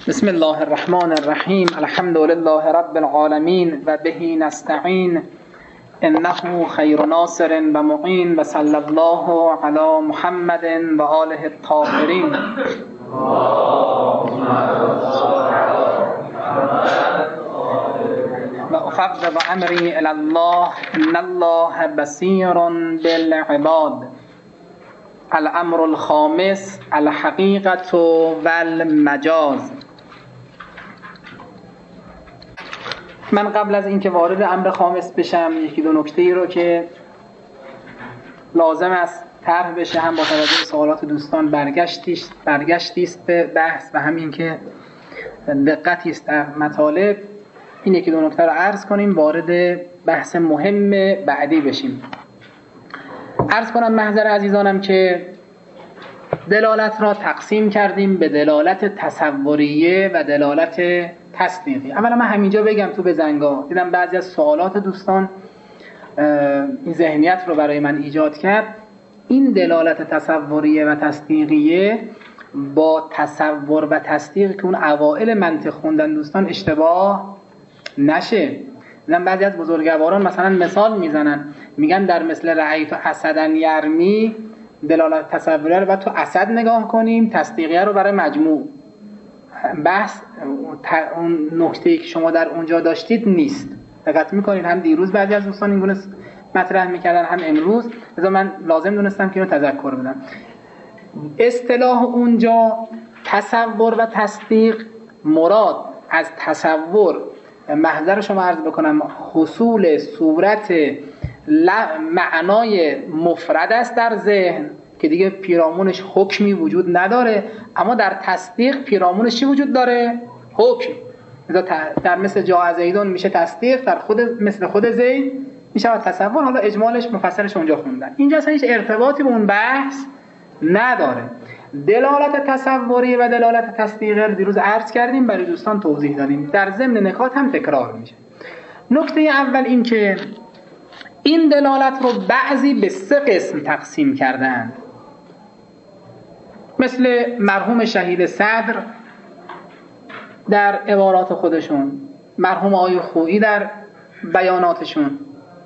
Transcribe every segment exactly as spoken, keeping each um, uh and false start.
بسم الله الرحمن الرحیم. الحمد لله رب العالمین و به نستعین، انه خیر ناصر و معین، و صلی الله علی محمد و آله الطاهرین. و افوض امری الی الله، ان الله بصیر بالعباد. الامر الخامس الحقیقة و المجاز. من قبل از اینکه وارد امر خامس بشم یکی دو نکته ای رو که لازم است طرح بشه، هم با توجه به سوالات دوستان برگشتیست برگشتیست به بحث و همین که دقتی است در مطالب، این یکی دو نکته رو عرض کنیم وارد بحث مهم بعدی بشیم. عرض کنم محضر عزیزانم که دلالت را تقسیم کردیم به دلالت تصوریه و دلالت تصدیقی. اولا من همینجا بگم تو بزنگاه دیدم بعضی از سوالات دوستان این ذهنیت رو برای من ایجاد کرد. این دلالت تصوریه و تصدیقیه با تصور و تصدیق که اون اوائل منطق خوندن دوستان اشتباه نشه. دیدم بعضی از بزرگواران مثلا مثال میزنن، میگن در مثل رأیت اسدا یرمی دلالت تصوریه رو باید تو اسد نگاه کنیم، تصدیقیه رو برای مجموع. بحث اون نکته‌ای که شما در اونجا داشتید نیست. دقت میکنید هم دیروز بعضی از دوستان این گونه مطرح میکردن هم امروز، لذا من لازم دونستم که اینو تذکر بدم. اصطلاح اونجا تصور و تصدیق، مراد از تصور محضر شما عرض بکنم حصول صورت معنای مفرد است در ذهن که دیگه پیرامونش حکمی وجود نداره، اما در تصدیق پیرامونش چی وجود داره؟ حکم. در مثل جاء زیدون میشه تصدیق، در خود مثل خود زید میشه تصور. حالا اجمالش مفصلش اونجا خوندن. اینجا اصلا هیچ ارتباطی به اون بحث نداره. دلالت تصوری و دلالت تصدیقی دیروز عرض کردیم، برای دوستان توضیح دادیم، در ضمن نکات هم تکرار میشه. نکته اول این که این دلالت رو بعضی به سه قسم تقسیم کردند، مثل مرحوم شهید صدر در عبارات خودشون، مرحوم آقای خویی در بیاناتشون.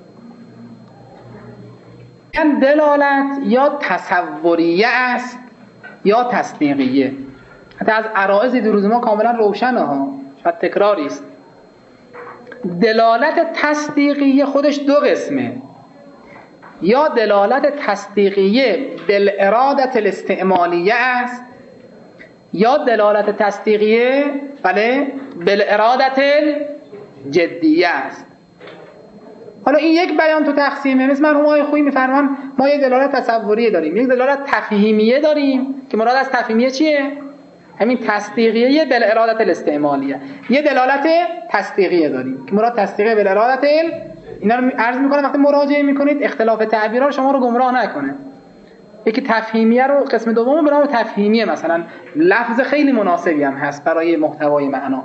این دلالت یا تصوریه است یا تصدیقیه. حتی از عرائض دیروز ما کاملا روشنه ها، شاید تکراری است. دلالت تصدیقیه خودش دو قسمه، یا دلالت تصدیقیه بالارادة الاستعمالیه است، یا دلالت تصدیقیه بله بالارادة الجدیه است. حالا این یک بیان تو تقسیمه. مثل مرحوم آقای خویی میفرمان ما یک دلالت تصوریه داریم، یک دلالت تفهیمیه داریم که مراد از تفهیمیه چیه؟ همین تصدیقیه بالارادة الاستعمالیه. یه دلالت تصدیقیه داریم که مراد تصدیقیه بالارادة ال... اینا رو عرض میکنم وقتی مراجعه میکنید اختلاف تعبیرها شما رو گمراه نکنه. یکی تفهیمیه رو قسم دوم به نام تفهیمیه، مثلا لفظ خیلی مناسبی هم هست برای محتوای معنا.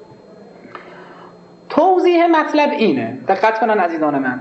توضیح مطلب اینه، دقت کنن عزیزان من،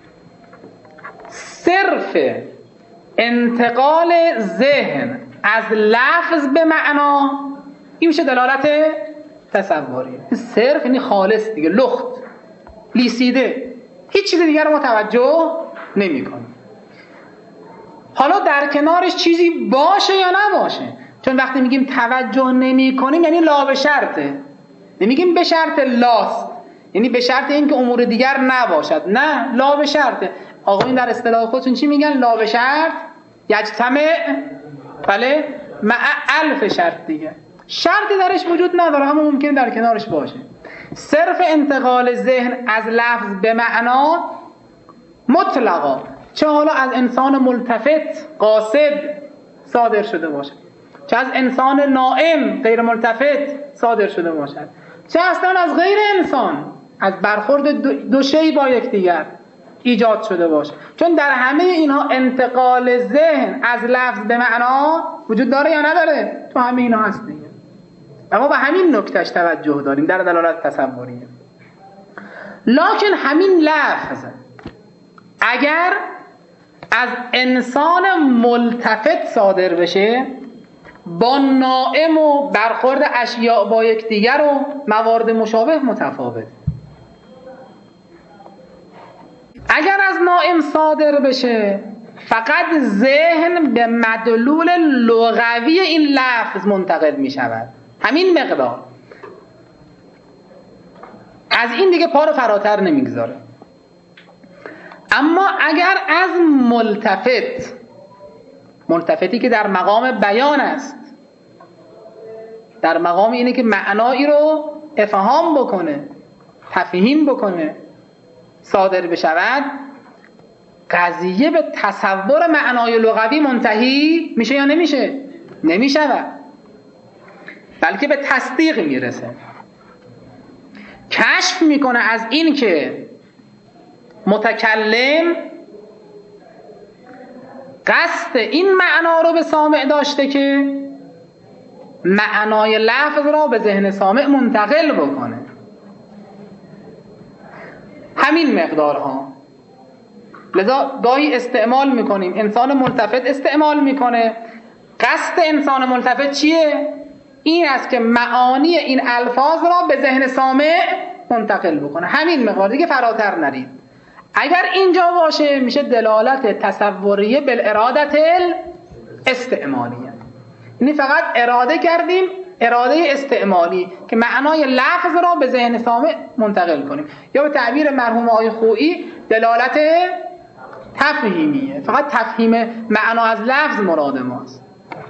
صرف انتقال ذهن از لفظ به معنا این میشه دلالت تصوریه. صرف یعنی خالص دیگه، لخت لیسیده، هیچ چیز دیگر رو ما توجه نمی کنیم. حالا در کنارش چیزی باشه یا نباشه، چون وقتی میگیم توجه نمی کنیم یعنی لا به شرطه، نمیگیم به شرط لاست یعنی به شرط این که امور دیگر نباشد، نه، لا به شرطه. آقایون در اصطلاح خودشون چی میگن؟ لا به شرط یجتمع بله مع الف شرط دیگه، شرطی درش وجود نداره اما ممکن در کنارش باشه. صرف انتقال ذهن از لفظ به معنا مطلقا، چه حالا از انسان ملتفت قاصد صادر شده باشد، چه از انسان نائم غیر ملتفت صادر شده باشد، چه اصلا از غیر انسان، از برخورد دو شی با یکدیگر ایجاد شده باشه، چون در همه اینها انتقال ذهن از لفظ به معنا وجود داره یا نداره؟ تو همه اینها هست دیگه. اما به همین نکتهش توجه داریم در دلالت تصوریه. لکن همین لفظ اگر از انسان ملتفت صادر بشه با نائم و برخورد اشیاء با یکدیگر و موارد مشابه متفاوت. اگر از نائم صادر بشه فقط ذهن به مدلول لغوی این لفظ منتقل می شود، همین مقدار، از این دیگه پا رو فراتر نمیگذاره. اما اگر از ملتفت، ملتفتی که در مقام بیان است، در مقام اینه که معنایی رو افهام بکنه، تفهیم بکنه، صادر بشود، قضیه به تصور معنای لغوی منتهی میشه یا نمیشه؟ نمیشود، بلکه به تصدیق میرسه. کشف میکنه از این که متکلم قصد این معنا رو به سامع داشته که معنای لفظ را به ذهن سامع منتقل بکنه. همین مقدارها. لذا گاهی استعمال میکنیم، انسان ملتفت استعمال میکنه. قصد انسان ملتفت چیه؟ این است که معانی این الفاظ را به ذهن سامع منتقل بکنه. همین مقدار، دیگه فراتر نرید. اگر اینجا باشه میشه دلالت تصوریه بالارادت الاستعمالیه، یعنی فقط اراده کردیم، اراده استعمالی که معنای لفظ را به ذهن سامع منتقل کنیم، یا به تعبیر مرحوم آقای خویی دلالت تفهیمیه، فقط تفهیم معنا از لفظ مراد ماست.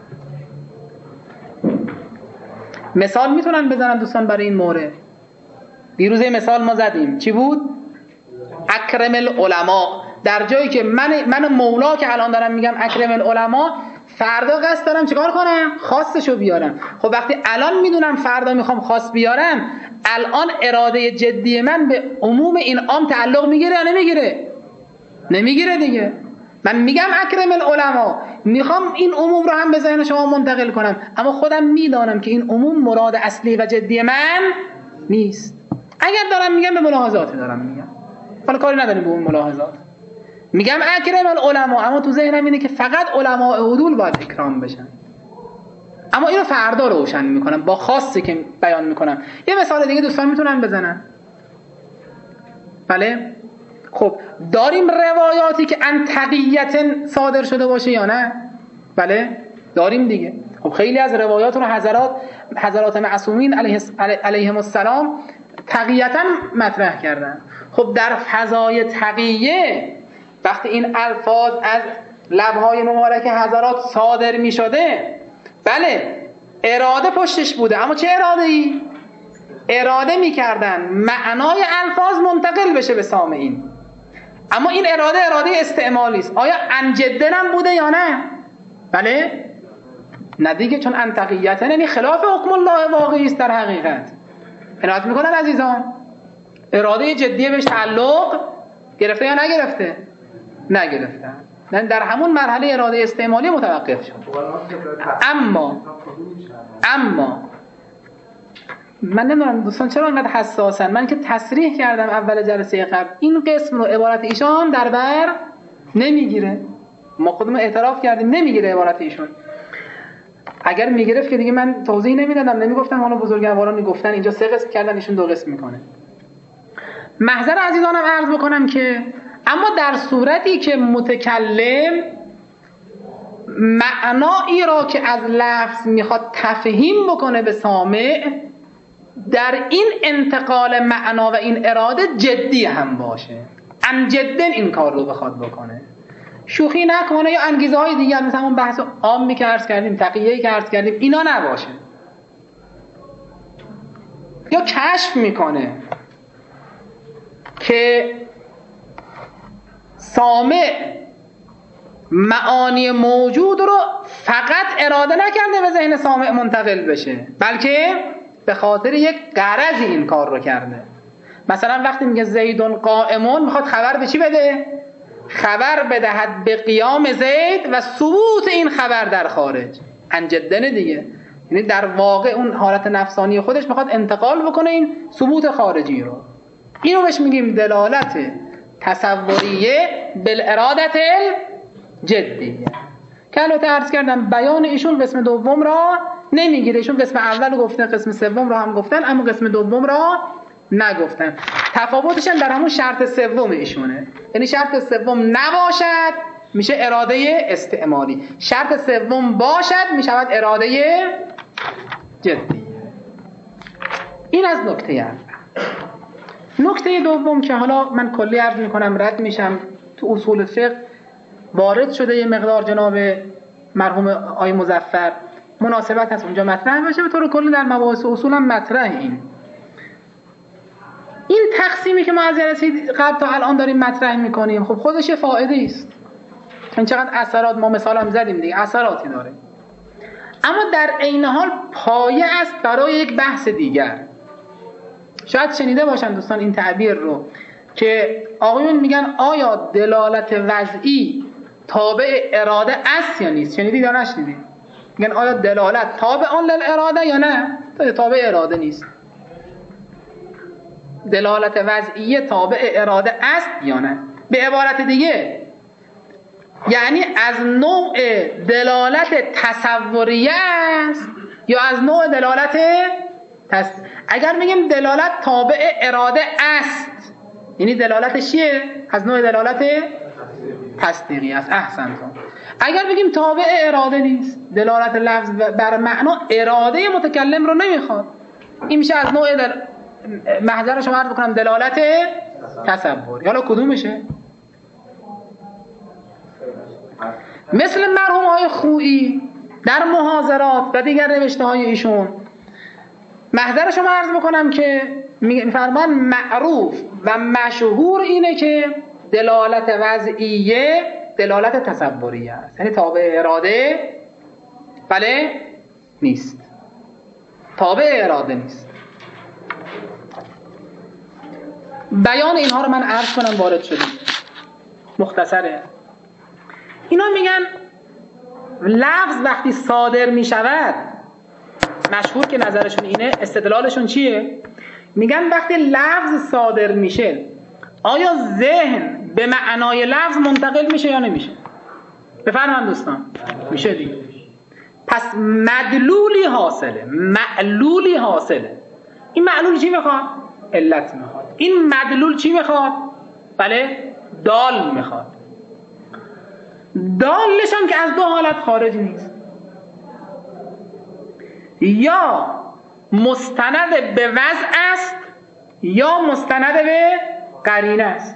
مثال میتونن بزنن دوستان برای این مورد؟ دیروز مثال ما زدیم، چی بود؟ اکرم العلماء. در جایی که من من مولا که الان دارم میگم اکرم العلماء، فردا قصد دارم چیکار کنم؟ خاصشو بیارم. خب وقتی الان میدونم فردا میخوام خاص بیارم، الان اراده جدی من به عموم این عام تعلق میگیره یا نمیگیره؟ نمیگیره دیگه. من میگم اکرم العلماء، میخوام این عموم رو هم به ذهن شما منتقل کنم، اما خودم میدانم که این عموم مراد اصلی و جدی من نیست. اگر دارم میگم به ملاحظات دارم میگم، حالا کاری نداریم به اون ملاحظات، میگم اکرم العلماء، اما تو ذهنم اینه که فقط علماء عدول باید اکرام بشن. اما اینو فردا روشن میکنم با خاصی که بیان میکنم. یه مثال دیگه دوستان میتونن بزنن؟ بله. خب داریم روایاتی که عن تقیة صادر شده باشه یا نه؟ بله داریم دیگه. خب خیلی از روایات رو حضرات حضرات معصومین علیه علیهم السلام تقیة مطرح کردن. خب در فضای تقیه وقتی این الفاظ از لبهای مبارک حضرات صادر می شده، بله اراده پشتش بوده، اما چه اراده ای؟ اراده می کردن معنای الفاظ منتقل بشه به سامعین، اما این اراده اراده استعمالی است. آیا عن جدن هم بوده یا نه؟ بله نه دیگه، چون عن تقیة یعنی خلاف حکم الله واقعی است. در حقیقت عنایت میکنن عزیزان، اراده جدیه بهش تعلق گرفته یا نگرفته؟ نگرفته. در همون مرحله اراده استعمالی متوقف شد. اما اما من نمیدونم دوستان چرا انقدر حساسن. من که تصریح کردم اول جلسه قبل این قسم رو عبارت ایشان در بر نمیگیره، ما خودمون اعتراف کردیم نمیگیره عبارت ایشون. اگر میگرفت که دیگه من توضیح نمیدادم، نمیگفتم حالا بزرگواران گفتن اینجا سه قسم کردن ایشون دو قسم میکنه. محضر عزیزانم عرض بکنم که اما در صورتی که متکلم معنایی را که از لفظ میخواد تفهیم بکنه به سامع، در این انتقال معنا و این اراده جدی هم باشه، عن جدن این کار رو بخواد بکنه، شوخی نکنه یا انگیزه های دیگر مثل همون بحث عامی که عرض کردیم، تقیه‌ای که عرض کردیم، اینا نباشه. یا کشف میکنه که سامع معانی موجود رو فقط اراده نکرده به ذهن سامع منتقل بشه، بلکه به خاطر یک غرضی این کار رو کرده. مثلا وقتی میگه زیدون قائمون، میخواد خبر به چی بده؟ خبر بدهد به قیام زید و ثبوت این خبر در خارج. عن جدن دیگه، یعنی در واقع اون حالت نفسانی خودش میخواد انتقال بکنه این ثبوت خارجی رو. اینو بهش میگیم دلالت تصوریه بالارادت الجدیه. که البته عرض کردم بیان ایشون قسم دوم را نمیگیره. ایشون قسم اول گفتن، قسم سوم را هم گفتن، اما قسم دوم را نگفتن. تفاوتش هم در همون شرط سوم ایشونه، یعنی شرط سوم نباشد میشه اراده استعمالی، شرط سوم باشد میشود اراده جدی. این از نکته اول. نکته دوم که حالا من کلی عرض میکنم رد میشم، تو اصول فقه وارد شده یه مقدار جناب مرحوم آقای مظفر، مناسبت هست اونجا مطرح بشه، به طور کلی در مباحث اصول هم مطرح. این این تقسیمی که ما از جلسه قبل تا الان داریم مطرح میکنیم خب خودش فائده است، چون چقدر اثرات ما مثال هم زدیم دیگه، اثراتی داره، اما در عین حال پایه است برای یک بحث دیگر. شاید شنیده باشن دوستان این تعبیر رو که آقایون میگن آیا دلالت وضعی تابع اراده است یا نیست؟ شنیدید یا نشنیدید؟ میگن آیا دلالت تابع آن للاراده یا نه؟ تابع اراده نیست. دلالت وضعی تابع اراده است یا نه؟ به عبارت دیگه یعنی از نوع دلالت تصوریه است یا از نوع دلالت تص... اگر میگیم دلالت تابع اراده است یعنی دلالتش چیه؟ از نوع دلالت تصدیقی است. احسنتون. اگر بگیم تابع اراده نیست، دلالت لفظ بر معنا اراده متکلم رو نمیخواد، این میشه از نوع دل... محضر شما عرض بکنم دلالت تصوری. حالا کدومشه؟ مثل مرحوم های خویی در محاضرات و دیگر نوشته های ایشون محضر شما عرض بکنم که میفرمان معروف و مشهور اینه که دلالت وضعیه دلالت تصوریه است، یعنی تابع اراده بله نیست، تابع اراده نیست. بیان اینها رو من عرض کنم، وارد شدیم مختصره. اینا میگن لفظ وقتی صادر میشود، مشهور که نظرشون اینه، استدلالشون چیه؟ میگن وقتی لفظ صادر میشه آیا ذهن به معنای لفظ منتقل میشه یا نمیشه؟ بفرمایید دوستان. میشه دیگه. پس مدلولی حاصله، معلولی حاصله. این معلول چی میخواد؟ علت میخواد. این مدلول چی میخواد؟ بله دال میخواد. دالش هم که از دو حالت خارج نیست، یا مستند به وضع است یا مستند به قرینه است.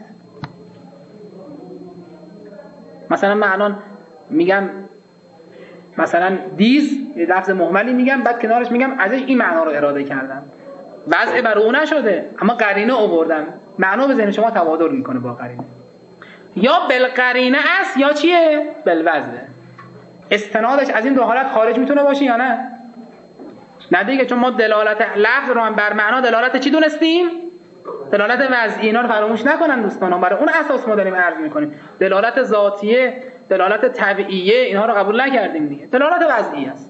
مثلا من الان میگم مثلا دیز، یه لفظ مهملی میگم، بعد کنارش میگم ازش این معنا رو اراده کردم، وضع بر او نشده اما قرینه آوردم، معنا به ذهن شما تبادر میکنه با قرینه. یا بالقرینه است یا چیه؟ بالوضع. استنادش از این دو حالت خارج میتونه باشه یا نه؟ نه دیگه، چون ما دلالت لفظ رو هم بر معنا دلالت چی دونستیم؟ دلالت وضعی. اینا رو فراموش نکنن دوستان، برای اون اساس ما داریم عرض میکنیم. دلالت ذاتیه، دلالت طبیعیه، اینها رو قبول نکردیم دیگه، دلالت وضعی است.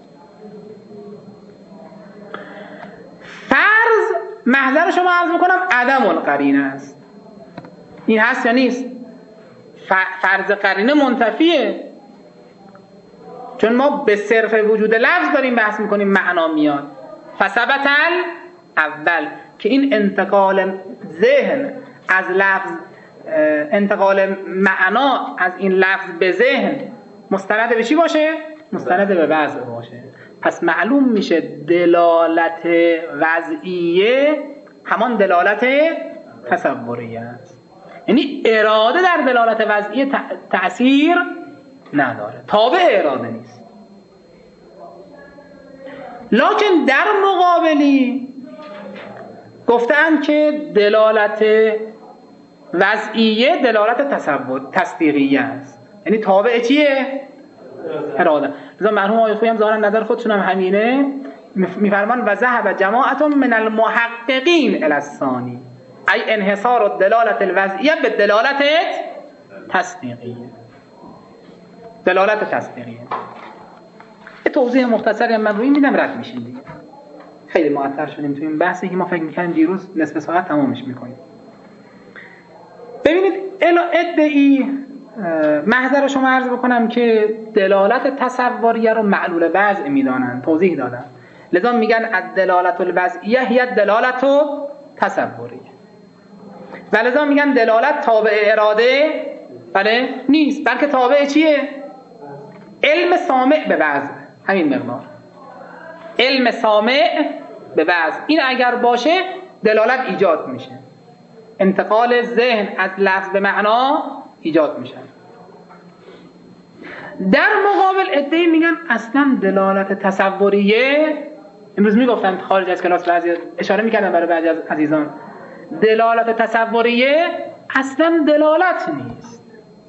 فرض محضر شما عرض میکنم عدم القرینه است، این هست یا نیست؟ فرض قرینه منتفیه، چون ما به صرف وجود لفظ داریم بحث میکنیم، معنا میاد. فثبت اول که این انتقال ذهن از لفظ، انتقال معنا از این لفظ به ذهن مستند به چی باشه؟ مستند به وضع باشه. پس معلوم میشه دلالت وضعیه همان دلالت تصوریه است، یعنی اراده در دلالت وضعیه تأثیر نداره، تابع اراده نیست. لکن در مقابلی گفتن که دلالت وضعیه دلالت تصور تصدیقیه است، یعنی تابع چیه؟ اراده. لذا مرحوم آقای خویی هم ظاهرا نظر خودشون هم همینه، میفرمان و ذهب جماعت من المحققین الی الثانی ای انحصار الدلالت الوضعیه به دلالت تصدیقیه. دلالت تصدیقیه. توضیح مختصری من روی میدم، رد میشین دیگه. خیلی معطل شدیم تو این بحثی که ما فکر می‌کردیم دیروز نصف ساعت تمامش می‌کنیم. ببینید الا ادعی محضر شما عرض بکنم که دلالت تصوریه رو معلول وضع میدانن، توضیح دادم. لذا میگن الدلالت الوضعیه هی دلالت تصوریه، و لذا میگن دلالت تابع اراده بله نیست، بلکه تابع چیه؟ علم سامع به وضع. همین مقدار، علم سامع به وضع. این اگر باشه دلالت ایجاد میشه، انتقال ذهن از لفظ به معنا ایجاد میشه. در مقابل ادعی میگن اصلا دلالت تصوریه، امروز میگفتم خارج از کلاس بعضی اشاره میکردم برای بعضی از عزیزان، دلالت تصوریه اصلا دلالت نیست.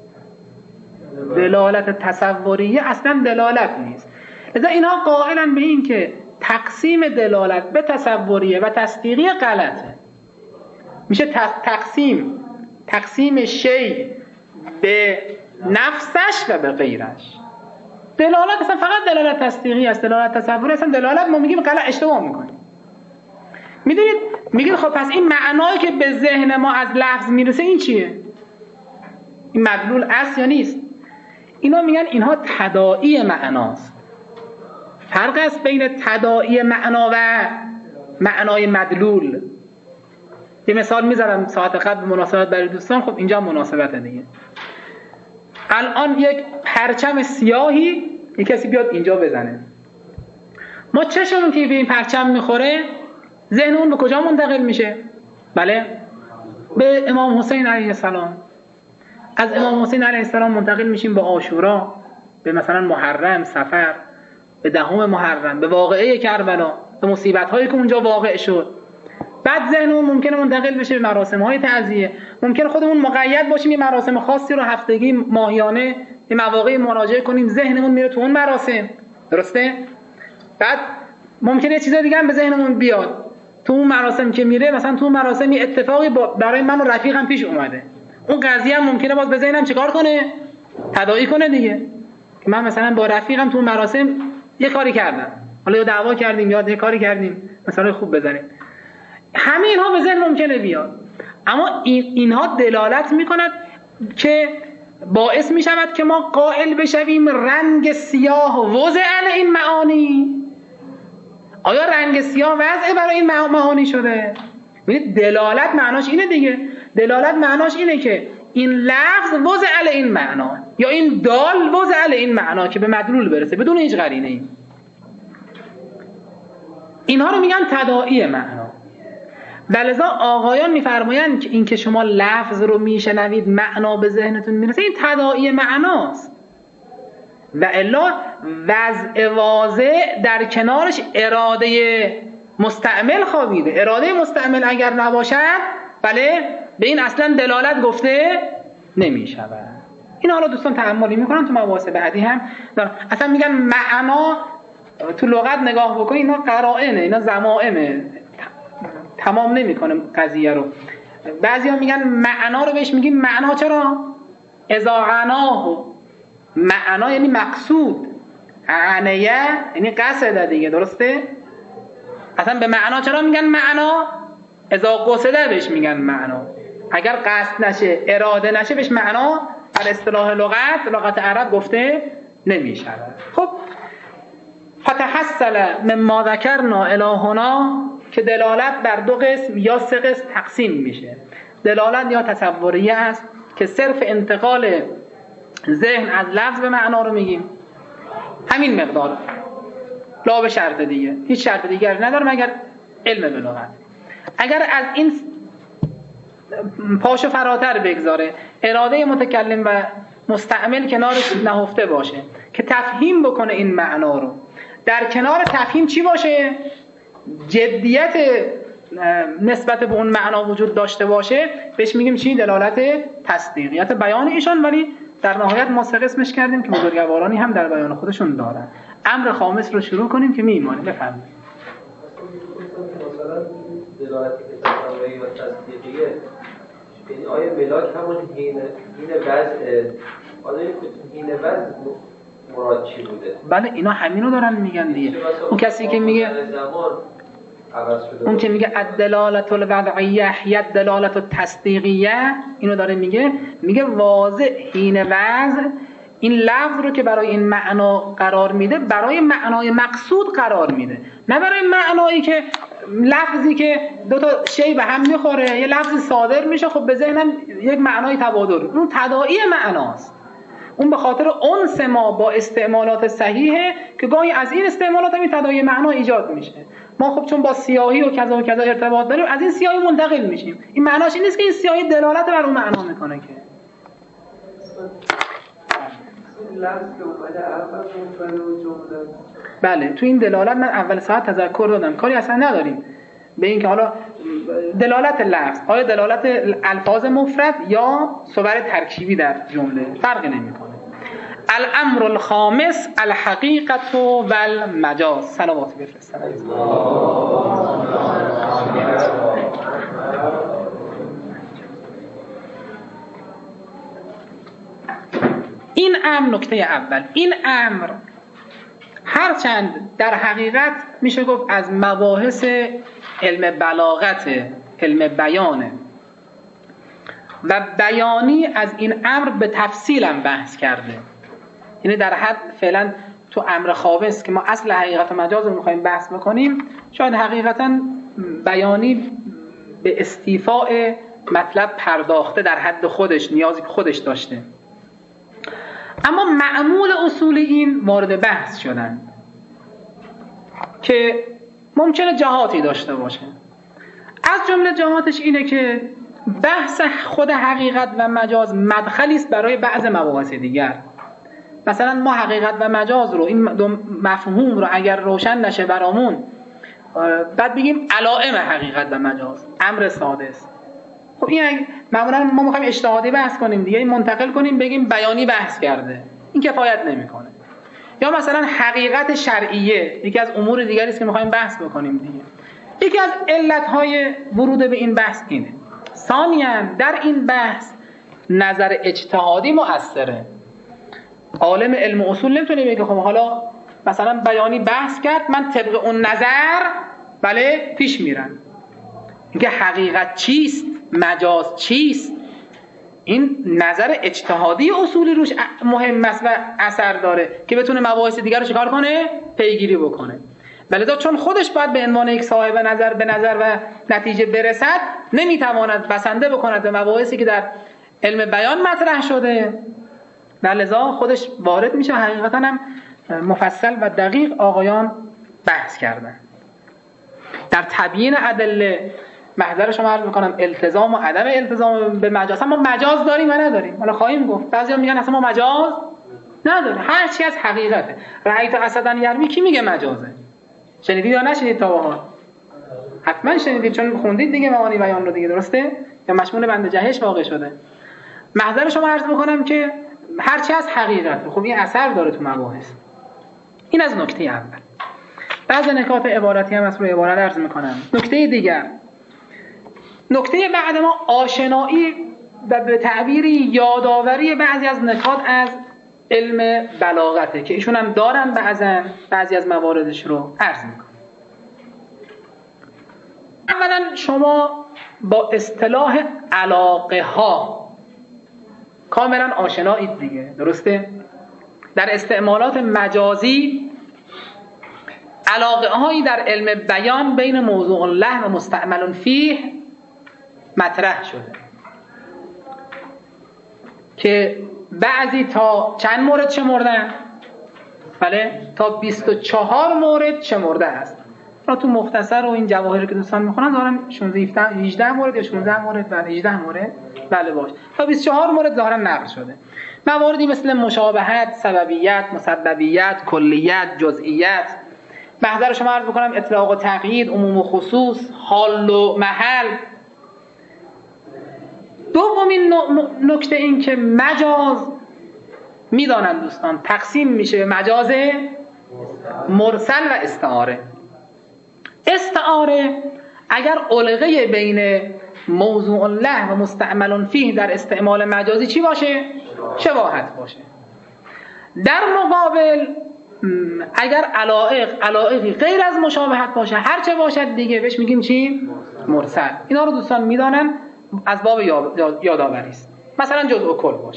دلالت تصوریه اصلا دلالت نیست. لذا اینها قائلن به این که تقسیم دلالت به تصوریه و تصدیقی غلطه. میشه تقسیم تقسیم شی به نفسش و به غیرش. دلالت اصلا فقط دلالت تصدیقی است، دلالت تصوری اصلا دلالت ما میگیم غلط، اشتباه میکنیم. میدونید میگید خب پس این معنایی که به ذهن ما از لفظ میرسه این چیه؟ این مدلول است یا نیست؟ اینا میگن اینها تداعی معناست. فرق است بین تداعی معنا و معنای مدلول. یه مثال میذارم ساعت قبل مناسبت برای دوستان، خب اینجا مناسبت دیگه. الان یک پرچم سیاهی یک کسی بیاد اینجا بزنه، ما چشمون که به این پرچم میخوره ذهن اون به کجا منتقل میشه؟ بله به امام حسین علیه السلام. از امام حسین علیه السلام منتقل میشیم به عاشورا، به مثلا محرم، صفر، به دهم محرم، به واقعه کربلا، به مصیبت هایی که اونجا واقع شد. بعد ذهنمون ممکنه منتقل بشه به مراسم های تعزیه، ممکنه خودمون مقید باشیم یه مراسم خاصی رو هفتگی، ماهیانه، یه مواقعی مراجعه کنیم، ذهنمون میره تو اون مراسم، درسته؟ بعد ممکنه یه چیز دیگه هم به ذهنمون بیاد تو اون مراسم که میره، مثلا تو اون مراسم یه اتفاقی برای من و رفیقم پیش اومده، اون قضیه هم ممکنه باز به ذهنم چیکار کنه؟ تداعی کنه دیگه، که من مثلا با رفیقم تو اون مراسم یه کاری کردم، حالا یا دعوا کردیم یا یه کاری کردیم، مثلا خوب بزنیم. همه اینها به ذهن ممکنه بیاد، اما این اینها دلالت میکند که باعث میشود که ما قائل بشویم رنگ سیاه وضع این معانی. آیا رنگ سیاه وضع برای این معانی شده؟ ببینید دلالت معناش اینه دیگه. دلالت معناش اینه که این لفظ وضع این معنا یا این دال وضع این معنا که به مدلول برسه بدون هیچ قرینه ای. اینها رو میگن تداعی معنا. ولذا آقایان میفرمایند که این که شما لفظ رو میشنوید معنا به ذهنتون میرسه، این تداعی معناست. و الا وضع واضع در کنارش اراده مستعمل خوابیده. اراده مستعمل اگر نباشد بله به این اصلا دلالت گفته نمیشود. این حالا دوستان تأملی میکنن تو مباحث بعدی هم دارن. اصلا میگن معنا تو لغت نگاه بکنید اینا قرائنه، اینا ضمائمه، تمام نمیکنه قضیه رو. بعضیا میگن معنا رو بهش میگیم معنا. چرا؟ اذا عناه، معنا یعنی مقصود، عنیه یعنی قصد دیگه، درسته؟ اصلا به معنا چرا میگن معنا؟ اذا قصده بهش میگن معنا. اگر قصد نشه، اراده نشه، بهش معنا در اصطلاح لغت، لغت عرب گفته نمیشود. خب فتحصل مما ذکرنا الی هنا که دلالت بر دو قسم یا سه قسم تقسیم میشه. دلالت یا تصوریه است که صرف انتقال ذهن از لفظ به معنا رو میگیم، همین مقدار، لا به شرط دیگه، هیچ شرط دیگری نداره مگر علم به لغت. اگر از این پاشو فراتر بگذاره، اراده متکلم و مستعمل کنارش نهفته باشه که تفهیم بکنه این معنا رو، در کنار تفهیم چی باشه؟ جدیت نسبت به اون معنا وجود داشته باشه، بهش میگیم چی؟ دلالت تصدیقیت بیان ایشان. ولی در نهایت ما سه قسمش کردیم که بزرگوارانی هم در بیان خودشون دارن. امر خامس رو شروع کنیم که میمانیم. بفرمایید. مثلا دلالتی که تصوری و تصدیقیه، یعنی آیا ملاک همون هین هین وضع، آیا هین وضع مراد چی بوده؟ بله اینا همینو دارن میگن دیگه. اون کسی که میگه عوض شده. اون که میگه الدلالت الوضعیه یا الدلالت التصدیقیه، اینو داره میگه، میگه واضح حین وضع این لفظ رو که برای این معنا قرار میده برای معنای مقصود قرار میده، نه برای معنایی که لفظی که دو تا شی به هم میخوره یه لفظی صادر میشه خب به ذهنم یک معنای تبادل، اون تداعی معناست. اون به خاطر انس ما با استعمالات صحیحه که گاهی از این استعمالات هم تداعی معنا ایجاد میشه. ما خب چون با سیاهی و کذا و کذا ارتباط داریم از این سیاهی منتقل میشیم. این معناش این نیست که این سیاهی دلالت بر اون معنا میکنه که لفظ که اومده اول مفرد و جمله. بله تو این دلالت من اول ساعت تذکر دادم، کاری اصلا نداریم به این که حالا دلالت لفظ آیا دلالت الفاظ مفرد یا صور ترکیبی در جمله فرقی نمیکنه. الامر الخامس الحقیقت و المجاز. صلوات بفرستم. این امر نکته اول. این امر هرچند در حقیقت میشه گفت از مباحث علم بلاغت، علم بیانه و بیانی از این امر به تفصیل هم بحث کرده، یعنی در حد فعلا تو امر خاوس که ما اصل حقیقت و مجاز رو میخوایم بحث بکنیم شاید حقیقتا بیانی به استیفاء مطلب پرداخته در حد خودش، نیازی که خودش داشته، اما معمول اصول این وارد بحث شدن که ممکنه جهاتی داشته باشه. از جمله جهاتش اینه که بحث خود حقیقت و مجاز مدخلی است برای بعض مباحث دیگر. مثلا ما حقیقت و مجاز رو، این دو مفهوم رو اگر روشن نشه برامون، بعد بگیم علائم حقیقت و مجاز، امر ساده است. خب این معمولا ما میخوایم اجتهادی بحث کنیم دیگه، این منتقل کنیم بگیم بیانی بحث کرده، این کفایت نمیکنه. یا مثلا حقیقت شرعیه یکی از امور دیگری است که میخوایم بحث بکنیم دیگه. یکی از علتهای ورود به این بحث اینه. ثانیاً در این بحث نظر اجتهادی مؤثره. عالم علم اصول نمیتونه بگه خب حالا مثلا بیانی بحث کرد من طبق اون نظر بله پیش میرم. اینکه حقیقت چیست، مجاز چیست، این نظر اجتهادی اصولی روش مهم است و اثر داره که بتونه مباحث دیگر رو چکار کنه؟ پیگیری بکنه. ولذا چون خودش باید به عنوان یک صاحب نظر به نظر و نتیجه برسد، نمیتواند بسنده بکند به مباحثی که در علم بیان مطرح شده، ولذا خودش وارد میشه. حقیقتا هم مفصل و دقیق آقایان بحث کردن در تبیین ادله. محضر شما عرض میکنم التزام و عدم التزام به مجاز. ما مجاز داریم و نداریم، حالا خواهیم گفت. بعضیا میگن اصلا ما مجاز نداریم، هر چی از حقیقته. رأیت اسدًا یرمی کی میگه مجازه؟ شنیدید یا نشنیدید تا به حال؟ حتما شنیدید چون خوندید دیگه معانی بیان رو دیگه، درسته؟ یا مشمول بند جهش واقع شده. محضر شما عرض میکنم که هر چی از حقیقته خب این اثر داره تو مباحث. این از نکته اول. بعضی نکات عبارتی هم از روی عبارت عرض میکنم. نکته دیگر، نکته بعد ما آشنایی و به تعبیری یادآوری بعضی از نکات از علم بلاغته که ایشون هم دارن بعضا بعضی از مواردش رو عرض میکنم. اولا شما با اصطلاح علاقه ها کاملا آشنایید دیگه، درسته؟ در استعمالات مجازی علاقه هایی در علم بیان بین موضوع له و مستعمل فیه مطرح شده که بعضی تا چند مورد شمردن؟ بله تا بیست و چهار مورد شمرده است. را تو مختصر و این جواهر که دوستان میخونن دارن شانزده هجده مورد یا شانزده مورد و هجده مورد بله باش تا بیست و چهار مورد ظاهرا نقل شده. مواردی مثل مشابهت، سببیت، مسببیت، کلیت، جزئیت. محضر شما عرض بکنم اطلاق و تقیید، عموم و خصوص، حال و محل. دومین نکته این که مجاز میدانند دوستان تقسیم میشه به مجاز مرسل و استعاره. استعاره اگر علقه بین موضوع له و مستعمل فیه در استعمال مجازی چی باشه؟ شباهت باشه. در مقابل اگر علائق علائقی غیر از مشابهت باشه هر چه باشد دیگه بهش میگیم چی؟ مرسل. اینا رو دوستان میدانن از باب یادآوری است. مثلا جزء کل باشه.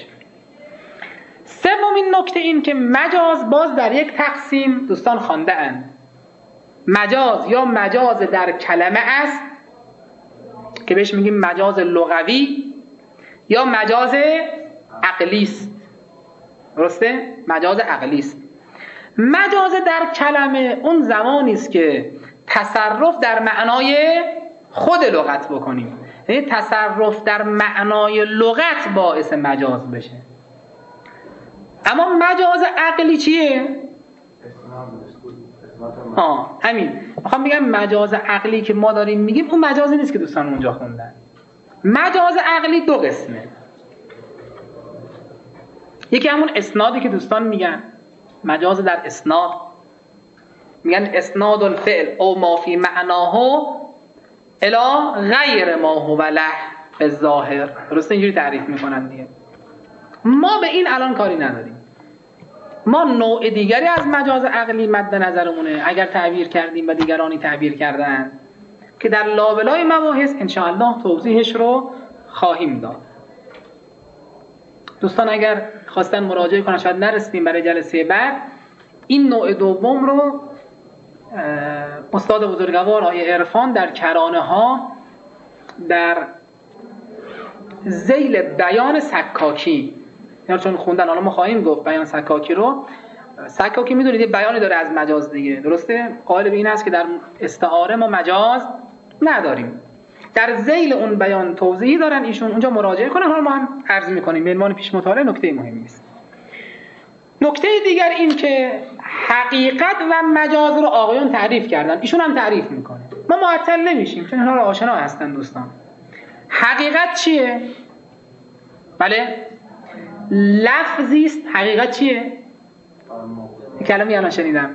سومین نکته این که مجاز باز در یک تقسیم دوستان خوانده اند. مجاز یا مجاز در کلمه است که بهش میگیم مجاز لغوی یا مجاز عقلی است. درسته؟ مجاز عقلی است. مجاز در کلمه اون زمانی است که تصرف در معنای خود لغت بکنیم، یعنی تصرف در معنای لغت باعث مجاز بشه. اما مجاز عقلی چیه؟ آه همین میخوام بگم مجاز عقلی که ما داریم میگیم اون مجازی نیست که دوستان اونجا خوندن. مجاز عقلی دو قسمه. یکی همون اسنادی که دوستان میگن، مجاز در اسناد، میگن اسناد الفعل او ما فی معناه الا غیر ما هو له بالظاهر. درسته؟ اینجوری تعریف میکنن دیگه. ما به این الان کاری نداریم. ما نوع دیگری از مجاز عقلی مد نظرمونه اگر تعبیر کردیم و دیگرانی تعبیر کردن که در لابلای مباحث انشاءالله توضیحش رو خواهیم داد. دوستان اگر خواستن مراجعه کنن شاید نرسیم برای جلسه بعد، این نوع دوم رو استاد بزرگوار آقای عرفان در کرانه ها در ذیل بیان سکاکی، یعنی چون خوندن حالا ما خواهیم گفت بیان سکاکی رو. سکاکی میدونید یه بیانی داره از مجاز دیگه، درسته؟ قائل به این است که در استعاره ما مجاز نداریم. در ذیل اون بیان توضیحی دارن ایشون، اونجا مراجعه کنن. حالا ما هم عرض میکنیم مهمان پیش مطالعه نکته مهمی است. نکته دیگر این که حقیقت و مجاز رو آقایون تعریف کردن، ایشون هم تعریف میکنه. ما معطل نمیشیم چون اینا رو آشنا هستن دوستان. حقیقت چیه؟ بله؟ لفظی است. حقیقت چیه؟ کلمه‌ای الان شنیدم.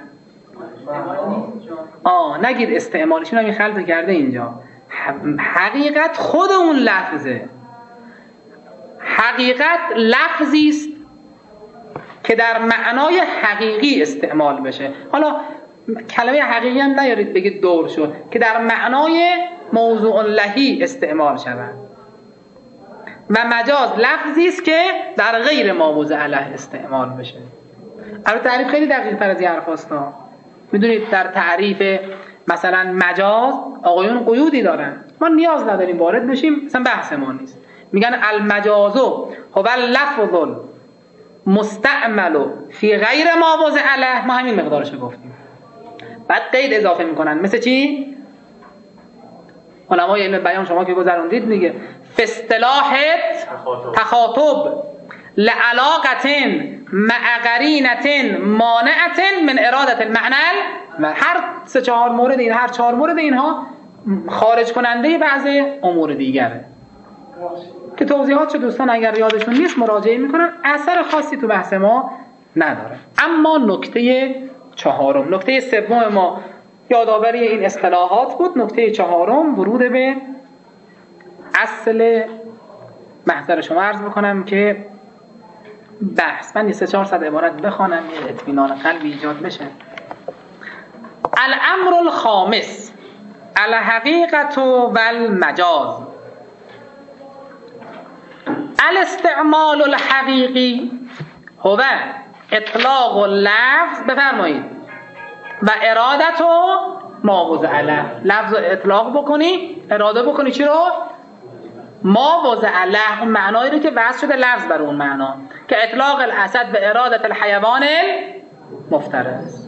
آه نگید استعمالشون هم این خلط کرده اینجا. حقیقت خود اون لفظه. حقیقت لفظی است که در معنای حقیقی استعمال بشه. حالا کلمه حقیقی هم نیارید بگید دور شد، که در معنای موضوع لهی استعمال شود. و مجاز لفظی است که در غیر ما وضع له استعمال بشه. البته تعریف خیلی دقیق تر از این حرف هست. میدونید در تعریف مثلا مجاز آقایون قیودی دارن، ما نیاز نداریم وارد بشیم، مثلا بحث ما نیست. میگن المجاز هو اللفظ مستعمل فی غیر ما وضع له. ما همین مقدارش رو گفتیم. بعد قید اضافه میکنن. مثل چی؟ علمای علم بیان شما که گذروندید دیگه، فی اصطلاح تخاطب لعلاقت مع قرینة مانعة من ارادة المعنى. هر سه چهار مورد این هر چهار مورد اینها خارج کننده بعض امور دیگره که توضیحات دوستان اگر یادشون نیست مراجعه میکنن، اثر خاصی تو بحث ما نداره. اما نکته چهارم، نکته سوم ما یادآوری این اصطلاحات بود. نکته چهارم ورود به اصل محضر شما عرض بکنم که بحث من سه چهار صد عبارت بخوانم یه اطمینان قلبی ایجاد بشه. الامر الخامس الحقیقت و المجاز. الاستعمال الحقیقی هو اطلاق اللفظ، بفرمایید، و ارادت و ما وضع له. لفظ اطلاق بکنی، اراده بکنی چی رو؟ ما وضع له، اون معنایی رو که وضع شده لفظ بر اون معنا، که اطلاق الاسد به ارادت الحیوان مفترس.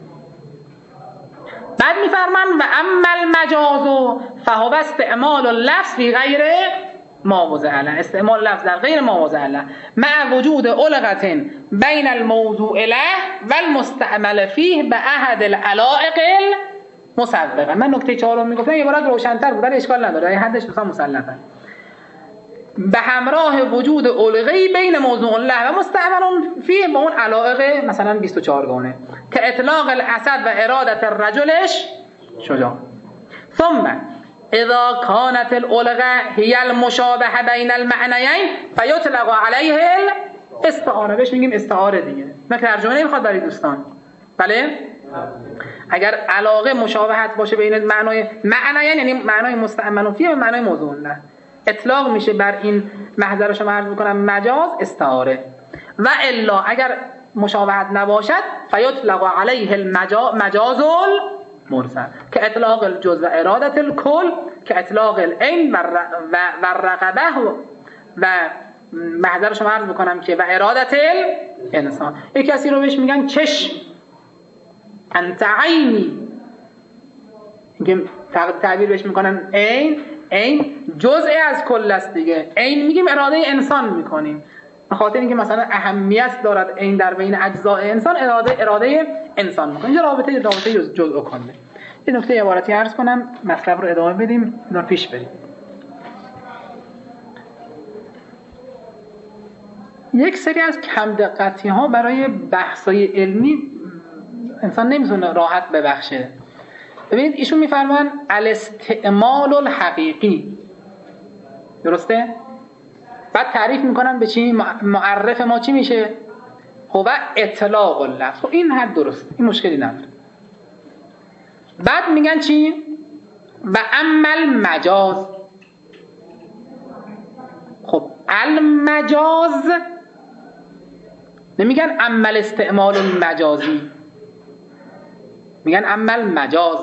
بعد میفرمان و اما المجاز فهو استعمال اللفظ فی غیر ما وضع له. استعمال لفظ در غیر ما وضع له مع وجود علقة بین الموضوع له و المستعمل فیه به احد العلائق المسبقه. من نکته چهارم میگفتم یه عبارت روشن‌تر بود ولی اشکال نداره، این حدش مثلا مسلطه. به همراه وجود علقه‌ای بین موضوع له و مستعمل فیه با اون علائق مثلا بیست و چهار گانه که اطلاق الاسد و ارادت الرجلش شجاع. ثم اذا كانت العلقه هي المشابه بین المعنیین فیطلق علیه الاستعاره. بهش میگیم استعاره دیگه. من ترجمه نمیخواد برای دوستان، بله؟ اگر علاقه مشابهت باشه بین معنای معنی یعنی معنای مستعمل فیه و معنای موضوع نه، اطلاق میشه بر این محضر رو شما عرض میکنم مجاز استعاره. و الا اگر مشابهت نباشد فیطلق علیه المجاز المرسل که اطلاق الجزء و ارادت الکل که اطلاق العین و رقبه و محضر رو شما عرض میکنم که و ارادت الانسان. یک کسی رو بهش میگن چشم، انت عینی، که تعبیر بهش میکنن عین، عین جزئی از کل است دیگه. عین میگیم اراده انسان میکنیم به خاطر اینکه مثلا اهمیت دارد عین در بین اجزاء انسان، اراده اراده انسان میکنه. اینجا رابطه رابطه جزء و کله. این نکته عبارتی عرض کنم، مطلب رو ادامه بدیم و پیش بریم. یک سری از کم دقتی ها برای بحث‌های علمی انسان نمیتونه راحت ببخشه. ببینید ایشون میفرمان الاستعمال الحقیقی، درسته؟ بعد تعریف میکنن به چی؟ معرف ما چی میشه؟ هو اطلاق اللفظ. خب این حد درست، این مشکلی نداره. بعد میگن چی؟ و اما المجاز. خب المجاز نمیگن اما الاستعمال المجازی، میگن اما المجاز.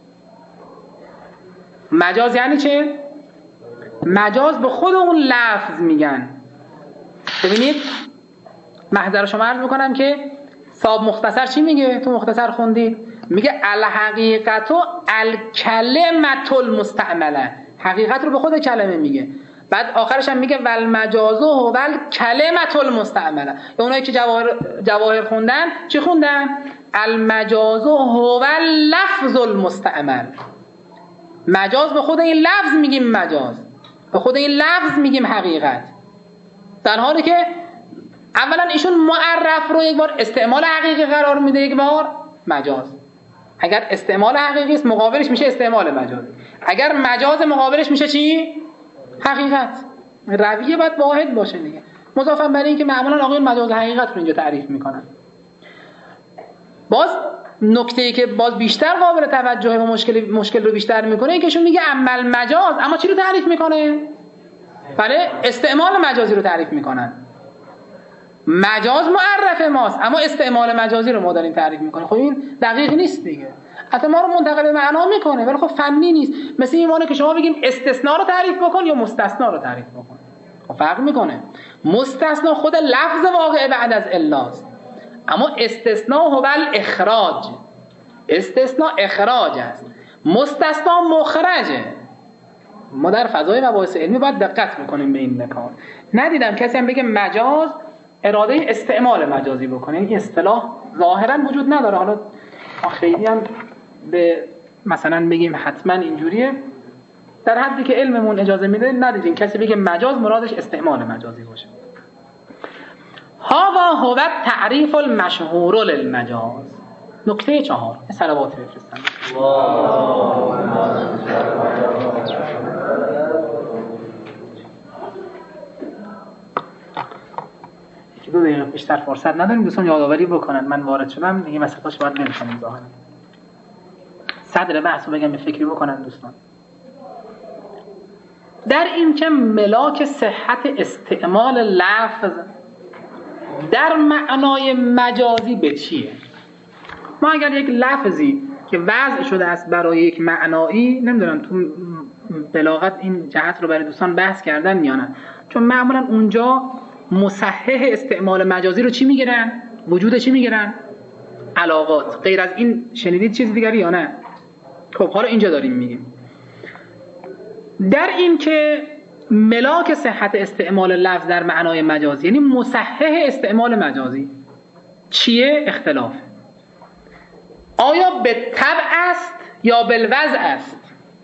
مجاز یعنی چه؟ مجاز به خود اون لفظ میگن. ببینید محضر شما عرض میکنم که صاحب مختصر چی میگه؟ تو مختصر خوندید میگه الحقیقت و الکلمت المستعمله. حقیقت رو به خود کلمه میگه. بعد آخرش هم میگه والمجاز و الکلمت المستعمله. اونایی که جواهر جواهر خوندن چی خوندن؟ المجاز هو اللفظ المستعمل. مجاز به خود این لفظ میگیم مجاز، به خود این لفظ میگیم حقیقت، در حالی که اولا ایشون معرف رو یک بار استعمال حقیقی قرار میده، یک بار مجاز. اگر استعمال حقیقی است مقابلش میشه استعمال مجازی، اگر مجاز مقابلش میشه چی؟ حقیقت. رویه باید واحد باشه دیگه. مضافاً بر این که معمولا آقایون مجاز حقیقت رو اینجا تعریف میکنن. باز نکته‌ای که باز بیشتر قابل توجهه و مشکل مشکل رو بیشتر میکنه اینه که ایشون میگه عمل مجاز، اما چی رو تعریف میکنه؟ بله استعمال مجازی رو تعریف میکنن. مجاز معرف ماست اما استعمال مجازی رو ما داریم تعریف میکنه. خب این دقیق نیست دیگه. حتی ما رو منتقل به معنا میکنه ولی خب فنی نیست. مثل این معنی که شما بگیم استثناء رو تعریف بکن یا مستثنا رو تعریف بکن. خب فرق میکنه. مستثنا خود لفظ واقع بعد از الاست، اما استثناء هو الاخراج. استثناء اخراج است، مستثنا مخرجه. ما در فضای مباحث علمی باید دقت میکنیم به این نکات. ندیدم کسی هم بگه مجاز اراده استعمال مجازی بکنه. این اصطلاح ظاهرا وجود نداره. حالا خیلی هم به مثلا بگیم حتما اینجوریه، در حدی که علممون اجازه میده ندیدیم کسی بگه مجاز مرادش استعمال مجازی باشه. هذا هو تعریف المشهور للمجاز. نکته چهار، صلوات بفرستم. یکی دو دقیقه بیشتر فرصت نداریم، دوستان یادآوری بکنن. من وارد شدم دیگه وسطاش باید نمی‌خوام ظاهرا. صدر بحث رو بگم به فکری بکنن دوستان. در این که ملاک صحت استعمال لفظ در معنای مجازی به چیه؟ ما اگر یک لفظی که وضع شده است برای یک معنایی، نمیدونم تو بلاغت این جهت رو برای دوستان بحث کردن یا نه، چون معمولا اونجا مصحح استعمال مجازی رو چی میگیرن؟ وجود چی میگیرن؟ علاقات. غیر از این شنیدید چیز دیگری یا نه؟ خب حالا اینجا داریم میگیم در این که ملاک صحت استعمال لفظ در معنای مجازی، یعنی مصحح استعمال مجازی چیه؟ اختلاف. آیا به طبع است یا بالوضع است؟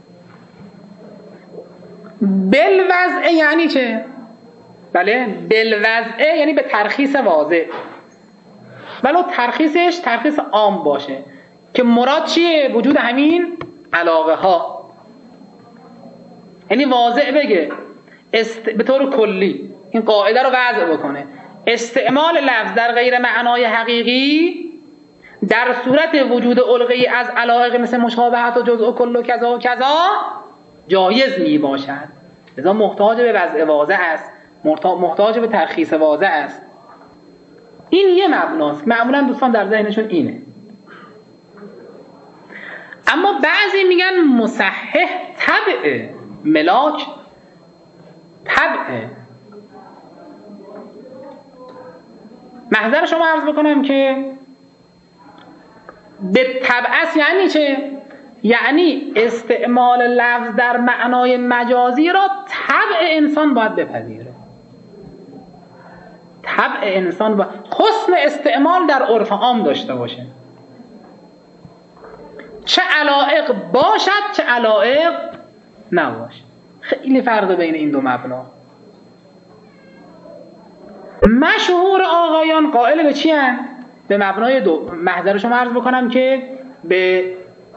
بالوضع یعنی چه؟ بله بالوضع یعنی به ترخیص واضح، ولو ترخیصش ترخیص عام باشه که مراد چیه؟ وجود همین علاقه ها. یعنی واضح بگه است... به طور کلی این قاعده رو وضع بکنه: استعمال لفظ در غیر معنای حقیقی در صورت وجود علقه‌ای از علایق مثل مشابهت و جزء و کل و کذا و کذا جایز می باشد. لذا محتاج به وضع واضح است، محتاج به ترخیص واضح است. این یه مبناست، معمولا دوستان در ذهنشون اینه. اما بعضی میگن مصحح طبع ملاک، طبع. محضر شما عرض بکنم که به طبع یعنی چه؟ یعنی استعمال لفظ در معنای مجازی را طبع انسان باید بپذیره. طبع انسان باید حسن استعمال در عرف عام داشته باشه، چه علایق باشد چه علایق نباشد. خیلی فرق بین این دو مبنا. مشهور آقایان قائل به چی هستند؟ به مبنای دو. محضر شما عرض بکنم که به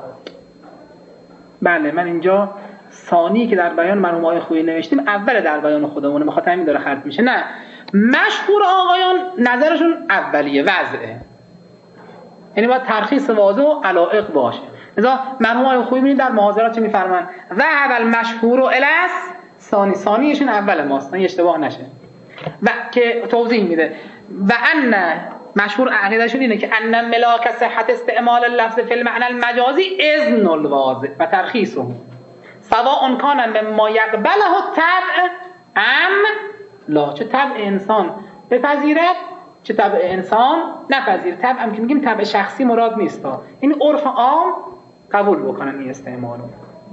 بله من اینجا ثانی که در بیان مرحوم آقای خویی نوشتیم اول در بیان خودمونه، بخاطر همین داره خرد میشه. نه، مشهور آقایان نظرشون اولیه، وضعه، یعنی باید ترخیص واضح و علایق باشه. لذا مرحوم آقای خویی ببینید در محاضرات چه میفرمان؟ ذهب المشهور الاس ثانی، ثانیشون اول ماست، این اشتباه نشه. و که توضیح میده و ان مشهور عقیدهشون اینه که ان ملاک صحت استعمال اللفظ فی المعنى المجازی اذن الواضح و ترخیصه سواء کان مما یقبله الطبع ام لا. چه طبع انسان بپذیرد چه طبع انسان نپذیرد. طبع هم که میگیم طبع شخصی مراد نیست، این عرف عام قبول بکنن این استعمالو.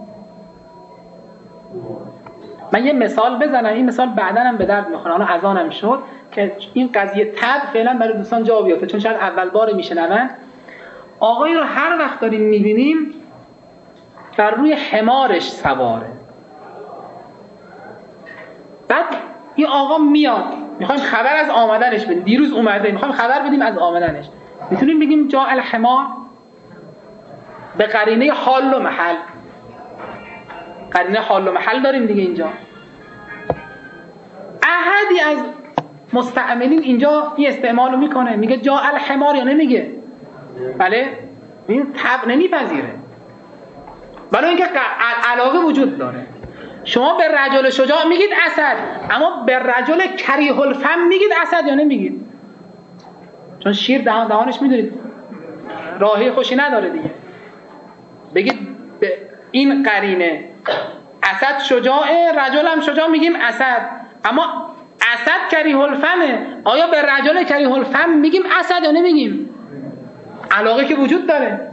من یه مثال بزنم، این مثال بعداً هم به درد میخوره، حالا اذانم شد که این قضیه طبع فعلا برای دوستان جا بیفته، چون شاید اول بار میشنون. آقایی رو هر وقت داریم میبینیم بر روی حمارش سواره، بعد این آقا میاد میخوایم خبر از آمدنش بدیم، دیروز اومده میخوایم خبر بدیم از آمدنش، میتونیم بگیم جا الحمار به قرینه حال و محل. قرینه حال و محل داریم دیگه اینجا. احدی از مستعملین اینجا این استعمالو میکنه، میگه جا الحمار یا نمیگه؟ بله، این طبع نمیپذیره، ولی اینکه علاقه وجود داره. شما به رجل شجاع میگید اسد، اما به رجل کریه الفم میگید اسد یا نمیگید؟ چون شیر دهان دهانش میدونید راهی خوشی نداره دیگه. بگید به این قرینه اسد شجاعه، رجل هم شجاع، میگیم اسد. اما اسد کریه الفمه، آیا به رجل کریه الفم میگیم اسد یا نمیگیم؟ علاقه که وجود داره.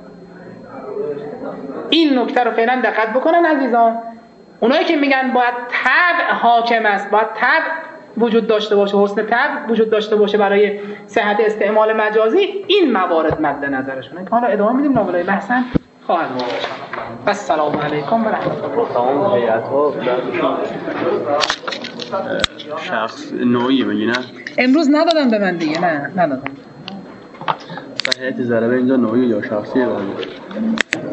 این نکته رو فعلا دقت بکنن عزیزان. اونایی که میگن باید طبع حاکم است، باید طبع وجود داشته باشه، حسن طبع وجود داشته باشه برای صحت استعمال مجازی، این موارد مد نظرشونه که حالا ادامه میدیم نابلای بحثن خواهد بود. السلام علیکم و رحمت الله. شخص نوعی بگی نه؟ امروز ندادم به من دیگه، نه ندادم. صحیحت ضربه اینجا نوعی یا شخصیه بگی؟